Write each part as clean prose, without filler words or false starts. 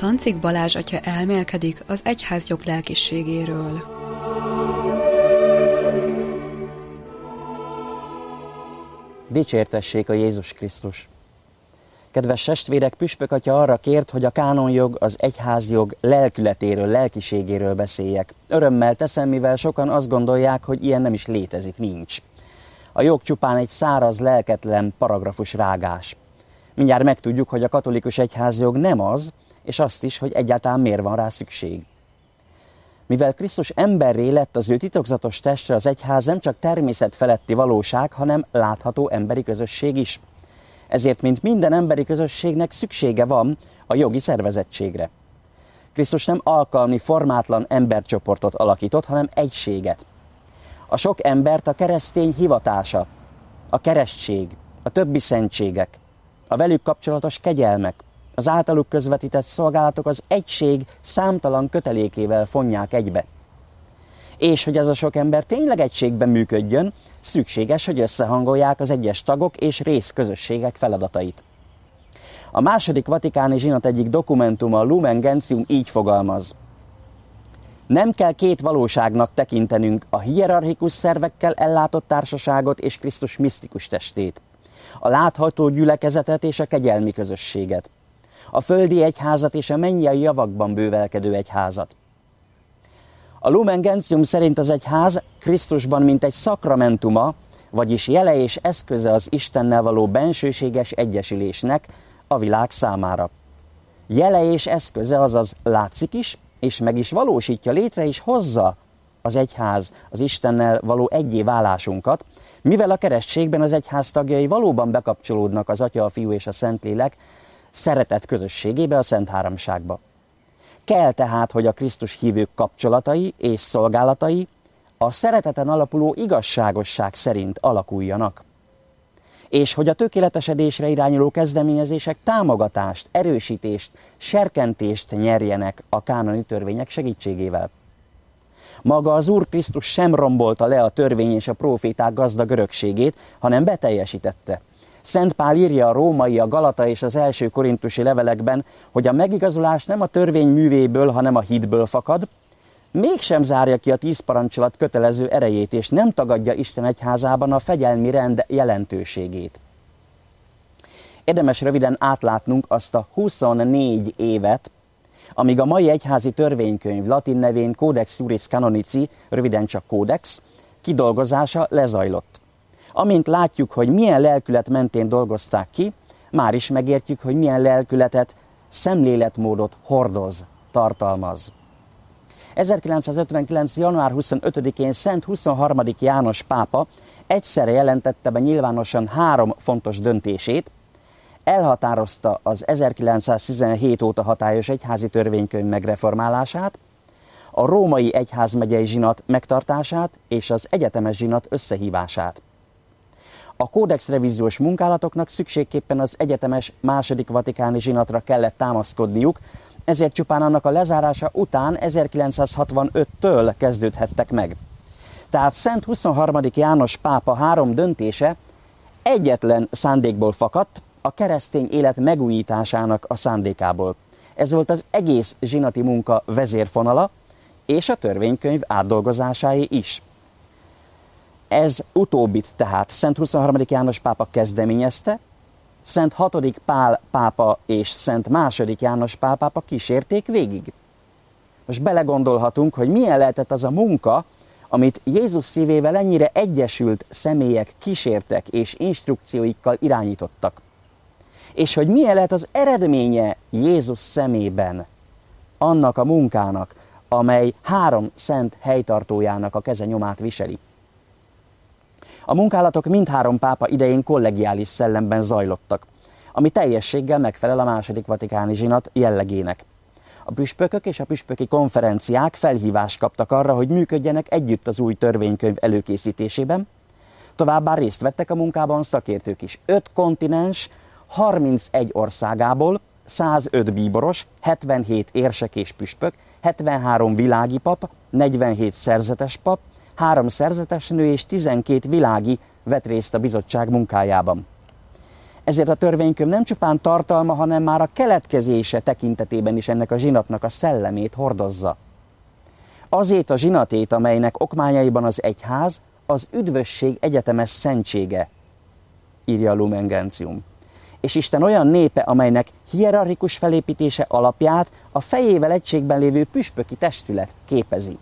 Tancik Balázs atya elmélkedik az egyházjog lelkiségéről. Dicsértessék a Jézus Krisztus! Kedves testvérek, püspök atya arra kért, hogy a kánonjog, az egyházjog lelkületéről, lelkiségéről beszéljek. Örömmel teszem, mivel sokan azt gondolják, hogy ilyen nem is létezik, nincs. A jog csupán egy száraz, lelketlen paragrafus rágás. Mindjárt megtudjuk, hogy a katolikus egyházjog nem az, és azt is, hogy egyáltalán miért van rá szükség. Mivel Krisztus emberré lett, az ő titokzatos testre, az egyház nem csak természet feletti valóság, hanem látható emberi közösség is. Ezért, mint minden emberi közösségnek szüksége van a jogi szervezettségre. Krisztus nem alkalmi, formátlan embercsoportot alakított, hanem egységet. A sok embert a keresztény hivatása, a keresztség, a többi szentségek, a velük kapcsolatos kegyelmek, az általuk közvetített szolgálatok az egység számtalan kötelékével fonják egybe. És hogy ez a sok ember tényleg egységben működjön, szükséges, hogy összehangolják az egyes tagok és részközösségek feladatait. A második vatikáni zsinat egyik dokumentuma, a Lumen Gentium így fogalmaz. Nem kell két valóságnak tekintenünk a hierarchikus szervekkel ellátott társaságot és Krisztus misztikus testét, a látható gyülekezetet és a kegyelmi közösséget, a földi egyházat és a mennyei javakban bővelkedő egyházat. A Lumen Gentium szerint az egyház Krisztusban mint egy szakramentuma, vagyis jele és eszköze az Istennel való bensőséges egyesülésnek a világ számára. Jele és eszköze, azaz látszik is, és meg is valósítja, létre is hozza az egyház az Istennel való egyé válásunkat, mivel a keresztségben az egyház tagjai valóban bekapcsolódnak az Atya, a Fiú és a Szentlélek szeretet közösségébe, a Szent Háromságba. Kell tehát, hogy a Krisztus hívők kapcsolatai és szolgálatai a szereteten alapuló igazságosság szerint alakuljanak, és hogy a tökéletesedésre irányuló kezdeményezések támogatást, erősítést, serkentést nyerjenek a kánoni törvények segítségével. Maga az Úr Krisztus sem rombolta le a törvény és a próféták gazdag örökségét, hanem beteljesítette. Szent Pál írja a római, a galata és az első korintusi levelekben, hogy a megigazulás nem a törvény művéből, hanem a hitből fakad, mégsem zárja ki a 10 parancsolat kötelező erejét, és nem tagadja Isten egyházában a fegyelmi rend jelentőségét. Érdemes röviden átlátnunk azt a 24 évet, amíg a mai egyházi törvénykönyv, latin nevén Codex Iuris Canonici, röviden csak Codex, kidolgozása lezajlott. Amint látjuk, hogy milyen lelkület mentén dolgozták ki, már is megértjük, hogy milyen lelkületet, szemléletmódot hordoz, tartalmaz. 1959. január 25-én Szent 23. János pápa egyszerre jelentette be nyilvánosan 3 fontos döntését, elhatározta az 1917 óta hatályos egyházi törvénykönyv megreformálását, a római egyházmegyei zsinat megtartását és az egyetemes zsinat összehívását. A kódex revíziós munkálatoknak szükségképpen az egyetemes második vatikáni zsinatra kellett támaszkodniuk, ezért csupán annak a lezárása után 1965-től kezdődhettek meg. Tehát Szent 23. János pápa 3 döntése egyetlen szándékból fakadt, a keresztény élet megújításának a szándékából. Ez volt az egész zsinati munka vezérfonala, és a törvénykönyv átdolgozásáé is. Ez utóbbit tehát Szent 23. János pápa kezdeményezte, Szent 6. Pál pápa és Szent 2. János Pál pápa kísérték végig. Most belegondolhatunk, hogy milyen lehetett az a munka, amit Jézus szívével ennyire egyesült személyek kísértek és instrukcióikkal irányítottak. És hogy milyen lehet az eredménye Jézus szemében annak a munkának, amely 3 szent helytartójának a keze nyomát viseli. A munkálatok mindhárom pápa idején kollegiális szellemben zajlottak, ami teljességgel megfelel a második vatikáni zsinat jellegének. A püspökök és a püspöki konferenciák felhívást kaptak arra, hogy működjenek együtt az új törvénykönyv előkészítésében, továbbá részt vettek a munkában szakértők is. 5 kontinens, 31 országából, 105 bíboros, 77 érsek és püspök, 73 világi pap, 47 szerzetes pap, 3 szerzetes nő és 12 világi vett részt a bizottság munkájában. Ezért a törvénykönyv nem csupán tartalma, hanem már a keletkezése tekintetében is ennek a zsinatnak a szellemét hordozza. Azét a zsinatét, amelynek okmányaiban az egyház, az üdvösség egyetemes szentsége, írja a Lumen Gentium. És Isten olyan népe, amelynek hierarchikus felépítése alapját a fejével egységben lévő püspöki testület képezi.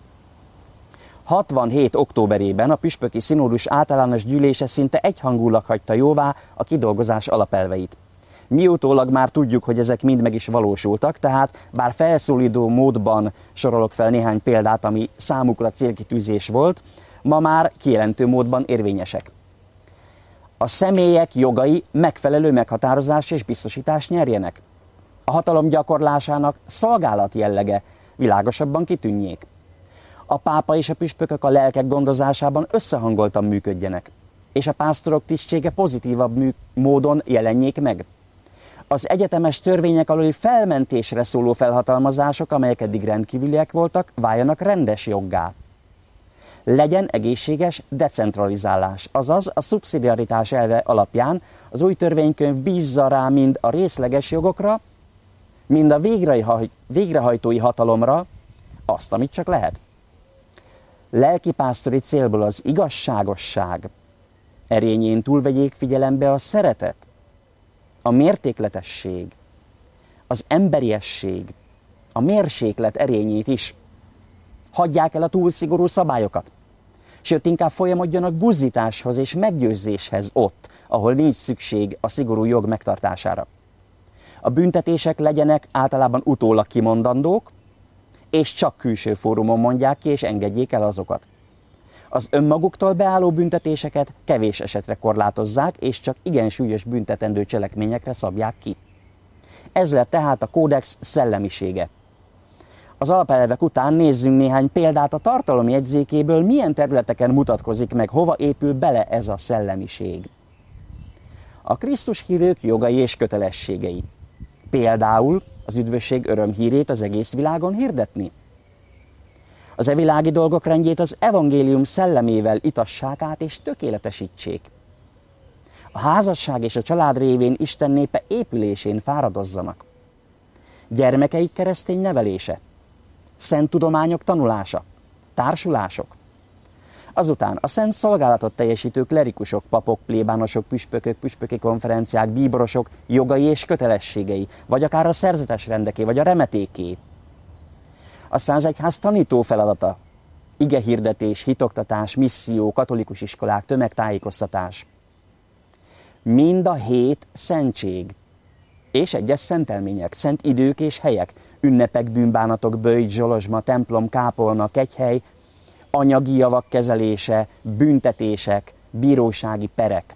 67. októberében a püspöki színódus általános gyűlése szinte egyhangulag hagyta jóvá a kidolgozás alapelveit. Miutólag már tudjuk, hogy ezek mind meg is valósultak, tehát bár felszólító módban sorolok fel néhány példát, ami számukra célkitűzés volt, ma már kijelentő módban érvényesek. A személyek jogai megfelelő meghatározás és biztosítást nyerjenek. A hatalom gyakorlásának szolgálat jellege világosabban kitűnjék. A pápa és a püspökök a lelkek gondozásában összehangoltan működjenek, és a pásztorok tisztsége pozitívabb módon jelenjék meg. Az egyetemes törvények aluli felmentésre szóló felhatalmazások, amelyek eddig rendkívüliek voltak, váljanak rendes joggá. Legyen egészséges decentralizálás, azaz a szubszidiaritás elve alapján az új törvénykönyv bízza rá mind a részleges jogokra, mind a végrehajtói hatalomra azt, amit csak lehet. Lelkipásztori célból az igazságosság erényén túl vegyék figyelembe a szeretet, a mértékletesség, az emberiesség, a mérséklet erényét is. Hagyják el a túl szigorú szabályokat, sőt inkább folyamodjanak buzdításhoz és meggyőzéshez ott, ahol nincs szükség a szigorú jog megtartására. A büntetések legyenek általában utólag kimondandók, és csak külső fórumon mondják ki és engedjék el azokat. Az önmaguktól beálló büntetéseket kevés esetre korlátozzák, és csak igen súlyos büntetendő cselekményekre szabják ki. Ez lett tehát a kódex szellemisége. Az alapelvek után nézzünk néhány példát a tartalom jegyzékéből, milyen területeken mutatkozik meg, hova épül bele ez a szellemiség. A Krisztus hívők jogai és kötelességei. Például az üdvösség örömhírét az egész világon hirdetni. Az evilági dolgok rendjét az evangélium szellemével itassák át és tökéletesítsék. A házasság és a család révén Isten népe épülésén fáradozzanak. Gyermekeik keresztény nevelése, szent tudományok tanulása, társulások. Azután a szent szolgálatot teljesítő klerikusok, papok, plébánosok, püspökök, püspöki konferenciák, bíborosok jogai és kötelességei, vagy akár a szerzetes rendeké, vagy a remetéké. Aztán az egyház tanító feladata, igehirdetés, hitoktatás, misszió, katolikus iskolák, tömegtájékoztatás. Mind a 7 szentség, és egyes szentelmények, szent idők és helyek, ünnepek, bűnbánatok, böjt, zsolozsma, templom, kápolna, kegyhely, anyagi javak kezelése, büntetések, bírósági perek.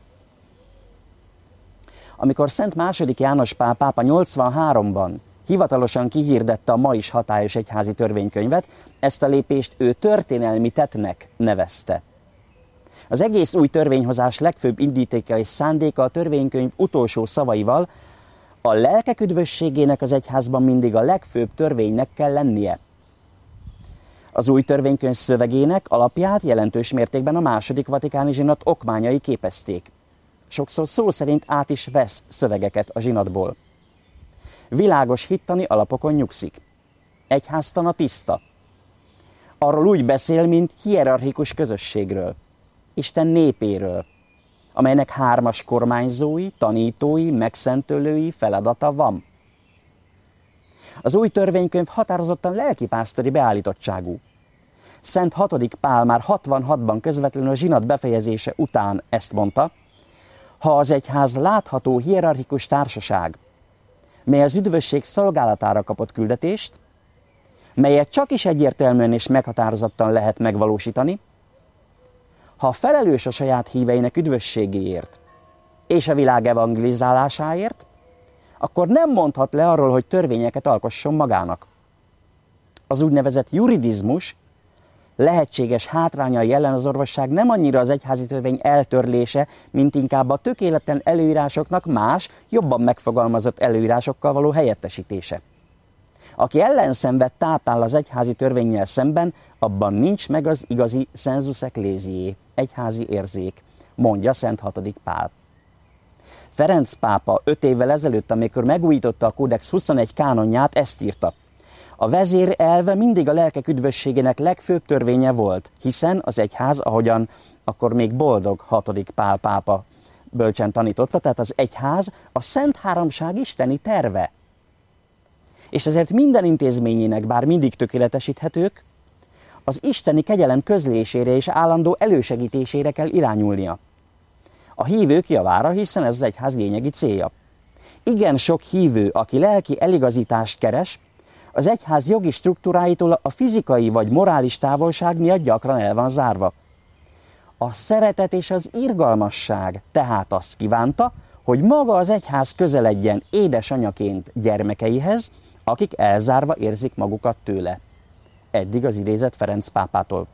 Amikor Szent II. János Pál pápa 83-ban hivatalosan kihirdette a ma is hatályos egyházi törvénykönyvet, ezt a lépést ő történelmi tettnek nevezte. Az egész új törvényhozás legfőbb indítéka és szándéka a törvénykönyv utolsó szavaival: a lelkek üdvösségének az egyházban mindig a legfőbb törvénynek kell lennie. Az új törvénykönyv szövegének alapját jelentős mértékben a második vatikáni zsinat okmányai képezték. Sokszor szó szerint át is vesz szövegeket a zsinatból. Világos hittani alapokon nyugszik. Egyháztana tiszta. Arról úgy beszél, mint hierarchikus közösségről, Isten népéről, amelynek 3 kormányzói, tanítói, megszentölői feladata van. Az új törvénykönyv határozottan lelkipásztori beállítottságú. Szent 6. Pál már 66-ban közvetlenül a zsinat befejezése után ezt mondta: ha az egyház látható hierarchikus társaság, mely az üdvösség szolgálatára kapott küldetést, melyet csak is egyértelműen és meghatározottan lehet megvalósítani, ha felelős a saját híveinek üdvösségéért és a világ evangelizálásáért, akkor nem mondhat le arról, hogy törvényeket alkosson magának. Az úgynevezett juridizmus lehetséges hátrányai ellen az orvosság nem annyira az egyházi törvény eltörlése, mint inkább a tökéletlen előírásoknak más, jobban megfogalmazott előírásokkal való helyettesítése. Aki ellenszenvet táplál az egyházi törvénnyel szemben, abban nincs meg az igazi sensus ecclesiae, egyházi érzék, mondja Szent 6. Pál. Ferenc pápa 5 évvel ezelőtt, amikor megújította a Kódex 21 kánonját, ezt írta. A vezér elve mindig a lelkek üdvösségének legfőbb törvénye volt, hiszen az egyház, ahogyan akkor még boldog 6. Pál pápa bölcsen tanította, tehát az egyház a Szent Háromság isteni terve. És ezért minden intézményének, bár mindig tökéletesíthetők, az isteni kegyelem közlésére és állandó elősegítésére kell irányulnia. A hívők javára, hiszen ez az egyház lényegi célja. Igen sok hívő, aki lelki eligazítást keres, az egyház jogi struktúráitól a fizikai vagy morális távolság miatt gyakran el van zárva. A szeretet és az irgalmasság tehát azt kívánta, hogy maga az egyház közeledjen édesanyaként gyermekeihez, akik elzárva érzik magukat tőle. Eddig az idézet Ferenc pápától.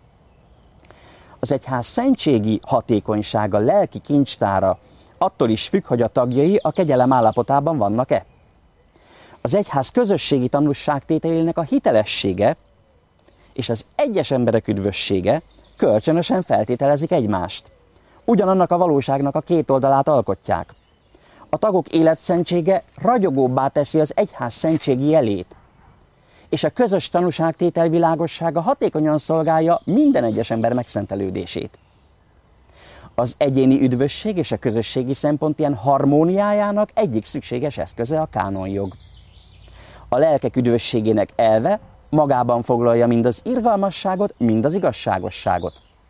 Az egyház szentségi hatékonysága, lelki kincstára attól is függ, hogy a tagjai a kegyelem állapotában vannak-e. Az egyház közösségi tanúságtételének a hitelessége és az egyes emberek üdvössége kölcsönösen feltételezik egymást. Ugyanannak a valóságnak a két oldalát alkotják. A tagok életszentsége ragyogóbbá teszi az egyház szentségi jelét, és a közös tanúságtétel világossága hatékonyan szolgálja minden egyes ember megszentelődését. Az egyéni üdvösség és a közösségi szempont ilyen harmóniájának egyik szükséges eszköze a kánonjog. A lelkek üdvösségének elve magában foglalja mind az irgalmasságot, mind az igazságosságot.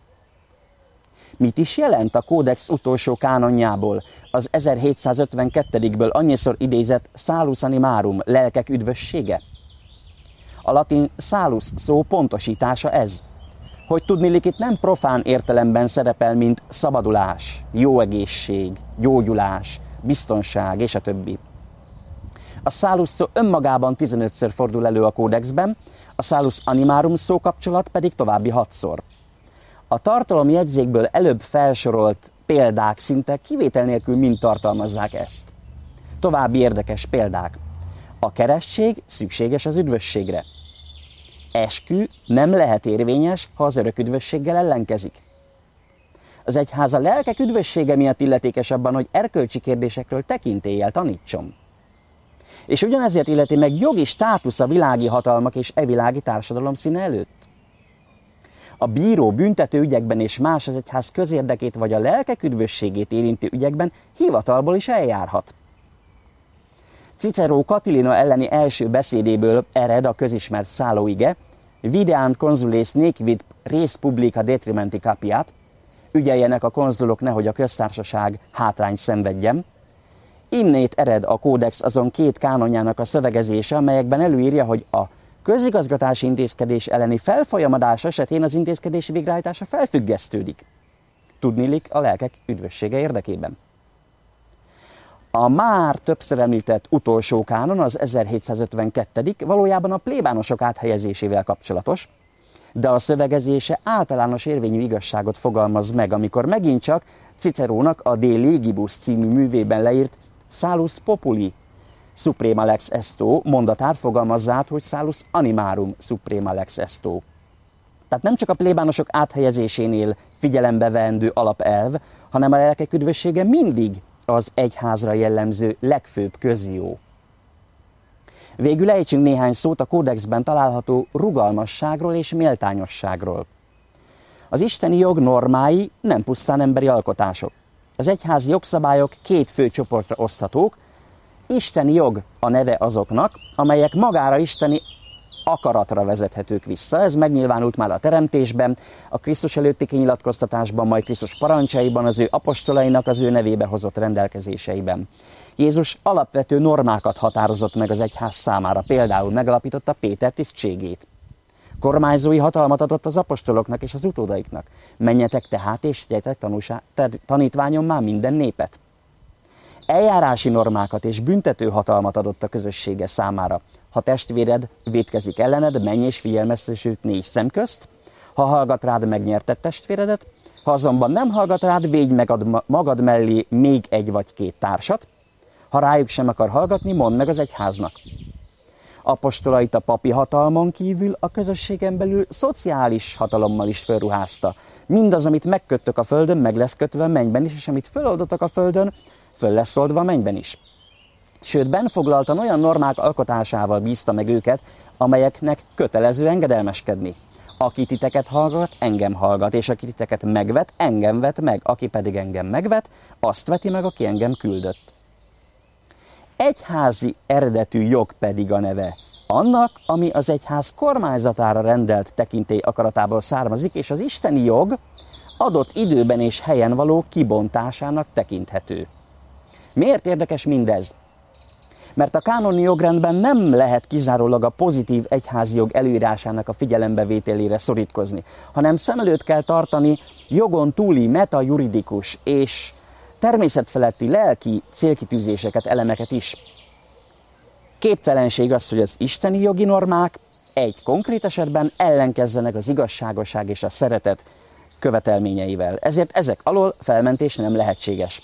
Mit is jelent a Kódex utolsó kánonjából, az 1752-ből annyiszor idézett salus animarum, lelkek üdvössége? A latin salus szó pontosítása ez, hogy tudniillik itt nem profán értelemben szerepel, mint szabadulás, jó egészség, gyógyulás, biztonság és a többi. A salus szó önmagában 15-ször fordul elő a kódexben, a salus animarum szó kapcsolat pedig további 6-szor. A tartalomjegyzékből előbb felsorolt példák szinte kivétel nélkül mind tartalmazzák ezt. További érdekes példák. A keresztség szükséges az üdvösségre. Eskü nem lehet érvényes, ha az örök üdvösséggel ellenkezik. Az egyház a lelkek üdvössége miatt illetékes abban, hogy erkölcsi kérdésekről tekintéllyel tanítson. És ugyanezért illeti meg jogi státusz a világi hatalmak és evilági társadalom színe előtt. A bíró büntető ügyekben és más az egyház közérdekét vagy a lelkek üdvösségét érintő ügyekben hivatalból is eljárhat. Cicero Catilina elleni első beszédéből ered a közismert szállóige, videant consules nequid res publica detrimenti capiat, ügyeljenek a konzulok, nehogy a köztársaság hátrányt szenvedjen. Innét ered a kódex azon 2 kánonjának a szövegezése, amelyekben előírja, hogy a közigazgatási intézkedés elleni felfolyamadás esetén az intézkedés végrehajtása felfüggesztődik. Tudniillik a lelkek üdvössége érdekében. A már többször említett utolsó kánon, az 1752. valójában a plébánosok áthelyezésével kapcsolatos, de a szövegezése általános érvényű igazságot fogalmaz meg, amikor megint csak Cicerónak a De Legibus című művében leírt salus populi suprema lex esto mondatát fogalmazza át, hogy salus animarum suprema lex esto. Tehát nem csak a plébánosok áthelyezésénél figyelembe veendő alapelv, hanem a lelkek üdvössége mindig az egyházra jellemző legfőbb közjó. Végül ejtsünk néhány szót a kódexben található rugalmasságról és méltányosságról. Az isteni jog normái nem pusztán emberi alkotások. Az egyházi jogszabályok 2 fő csoportra oszthatók. Isteni jog a neve azoknak, amelyek magára isteni akaratra vezethetők vissza. Ez megnyilvánult már a teremtésben, a Krisztus előtti kinyilatkoztatásban, majd Krisztus parancsaiban, az ő apostolainak az ő nevébe hozott rendelkezéseiben. Jézus alapvető normákat határozott meg az egyház számára, például megalapította Péter tisztségét. Kormányzói hatalmat adott az apostoloknak és az utódaiknak. Menjetek tehát és tegyetek tanítványommá minden népet. Eljárási normákat és büntető hatalmat adott a közössége számára. Ha testvéred vétkezik ellened, menj és figyelmeztess őt 4 szem közt. Ha hallgat rád, megnyerted testvéredet. Ha azonban nem hallgat rád, védj meg magad mellé még 1 vagy 2 társat. Ha rájuk sem akar hallgatni, mondd meg az egyháznak. Apostolait a papi hatalmon kívül a közösségen belül szociális hatalommal is felruházta. Mindaz, amit megköttök a földön, meg lesz kötve a mennyben is, és amit feloldottak a földön, föl lesz oldva a mennyben is. Sőt, benfoglaltan olyan normák alkotásával bízta meg őket, amelyeknek kötelező engedelmeskedni. Aki titeket hallgat, engem hallgat, és aki titeket megvet, engem vet meg. Aki pedig engem megvet, azt veti meg, aki engem küldött. Egyházi eredetű jog pedig a neve annak, ami az egyház kormányzatára rendelt tekintély akaratából származik, és az isteni jog adott időben és helyen való kibontásának tekinthető. Miért érdekes mindez? Mert a kánoni jogrendben nem lehet kizárólag a pozitív egyházi jog előírásának a figyelembevételére szorítkozni, hanem szem előtt kell tartani jogon túli metajuridikus és természetfeletti lelki célkitűzéseket, elemeket is. Képtelenség az, hogy az isteni jogi normák egy konkrét esetben ellenkezzenek az igazságosság és a szeretet követelményeivel. Ezért ezek alól felmentés nem lehetséges.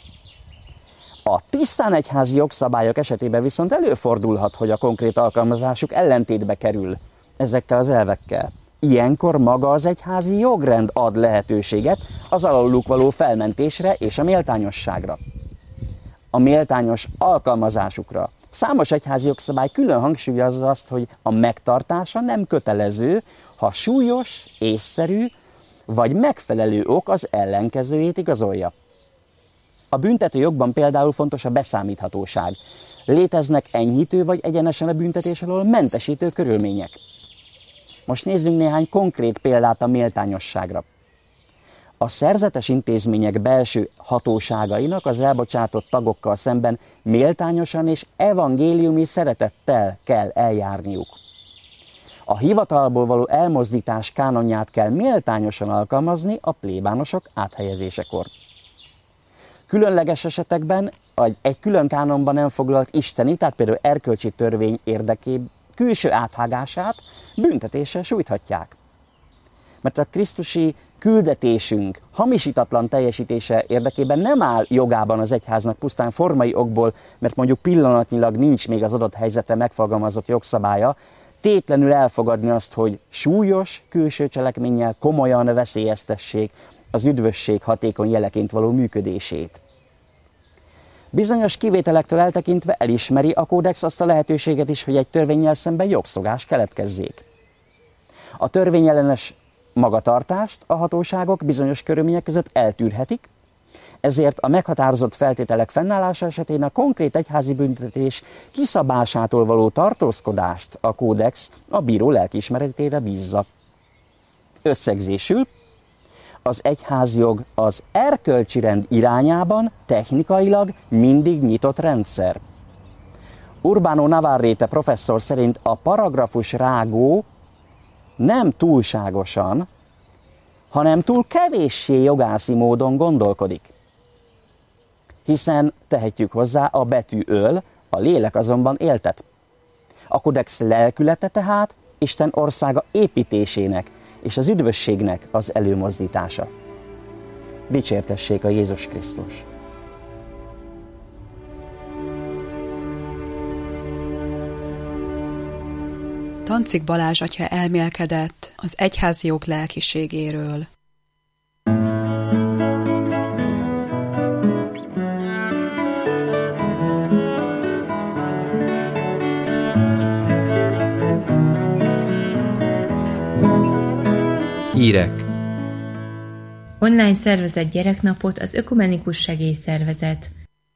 A tisztán egyházi jogszabályok esetében viszont előfordulhat, hogy a konkrét alkalmazásuk ellentétbe kerül ezekkel az elvekkel. Ilyenkor maga az egyházi jogrend ad lehetőséget az aluluk való felmentésre és a méltányosságra. A méltányos alkalmazásukra. Számos egyházi jogszabály külön hangsúlyozza azt, hogy a megtartása nem kötelező, ha súlyos, észszerű vagy megfelelő ok az ellenkezőjét igazolja. A büntető jogban például fontos a beszámíthatóság. Léteznek enyhítő vagy egyenesen a büntetés alól mentesítő körülmények. Most nézzünk néhány konkrét példát a méltányosságra. A szerzetes intézmények belső hatóságainak az elbocsátott tagokkal szemben méltányosan és evangéliumi szeretettel kell eljárniuk. A hivatalból való elmozdítás kánonját kell méltányosan alkalmazni a plébánosok áthelyezésekor. Különleges esetekben egy külön kánonban nem foglalt isteni, tehát például erkölcsi törvény érdekében külső áthágását büntetéssel sújthatják. Mert a krisztusi küldetésünk hamisítatlan teljesítése érdekében nem áll jogában az egyháznak pusztán formai okból, mert mondjuk pillanatnyilag nincs még az adott helyzetre megfogalmazott jogszabálya, tétlenül elfogadni azt, hogy súlyos külső cselekménnyel komolyan veszélyeztessék az üdvösség hatékony jeleként való működését. Bizonyos kivételektől eltekintve elismeri a kódex azt a lehetőséget is, hogy egy törvénnyel szemben jogszogás keletkezzék. A törvényellenes magatartást a hatóságok bizonyos körülmények között eltűrhetik, ezért a meghatározott feltételek fennállása esetén a konkrét egyházi büntetés kiszabásától való tartózkodást a kódex a bíró lelkiismeretére bízza. Összegzésül, az egyházjog az erkölcsi rend irányában technikailag mindig nyitott rendszer. Urbano Navarrete professzor szerint a paragrafus rágó nem túlságosan, hanem túl kevéssé jogászi módon gondolkodik. Hiszen tehetjük hozzá, a betű öl, a lélek azonban éltet. A kodex lelkülete tehát Isten országa építésének és az üdvösségnek az előmozdítása. Dicsértessék a Jézus Krisztus! Tancik Balázs atya elmélkedett az egyházi jog lelkiségéről. Hírek. Online szervezett gyereknapot az Ökumenikus Segélyszervezet.